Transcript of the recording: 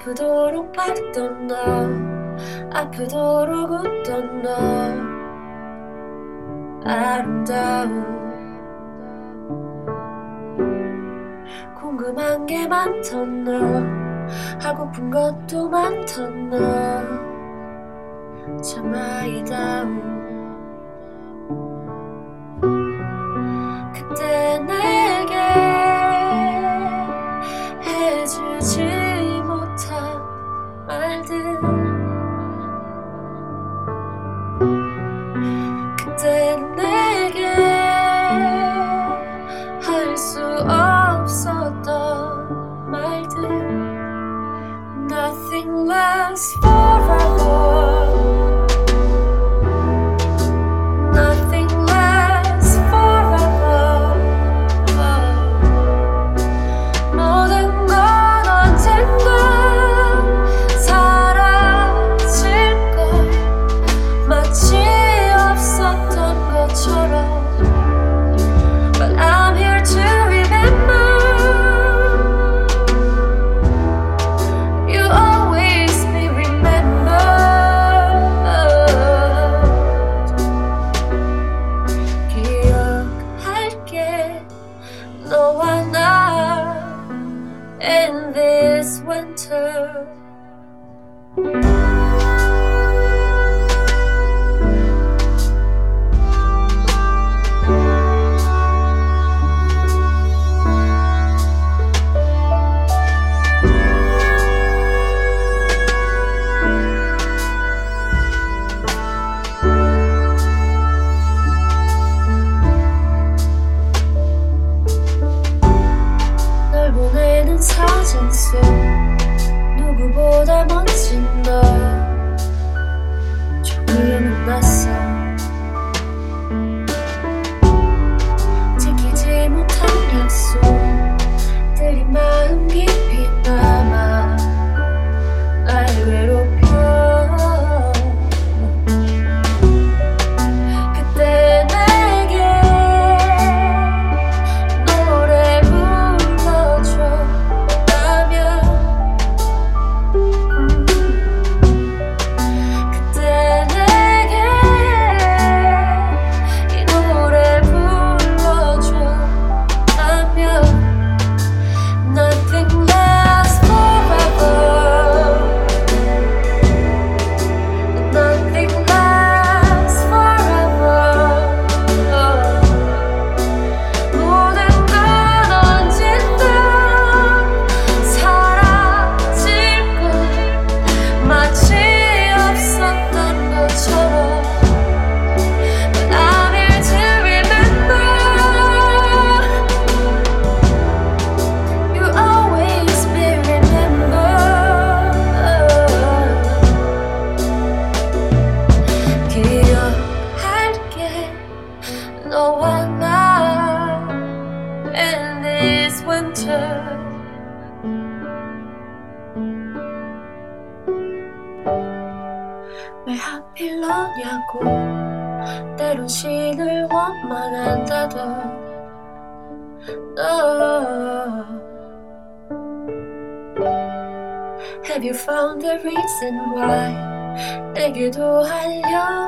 아프도록 밟던 너, 아프도록 웃던 너, 아름다운 궁금한 게 많던 너, 하고픈 것도 많던 너, 참 아이다운 그때 내게 해주지 못한 말들, 그때 내게 할 수 없었던 말들. Nothing lasts forever. Nothing lasts forever. 모든 건 언젠가 사라질걸, 마치 없었던 것처럼. But I'm here to remember. You always be remembered. 기억할게, 너와 나 in this winter. 널 보내는 사진 속 누구보다 멋진 너, 종이에 만났어. 지키지 못한 약속들이 마음 깊이 남아 날 괴롭혀. 그때 내게 노래 불러줘라면, 그때 내게 이 노래 불러줘라면. Nothing lasts forever. Nothing lasts forever. 모든 건 언젠가 사라질걸, 마치 없었던 것처럼. But I'm here to remember. You always be remembered. 기억할게, 너와 나 in this winter. 왜 하필 너냐고 때론 신을 원망한다던 너. Have you found the reason why 내게도 하려고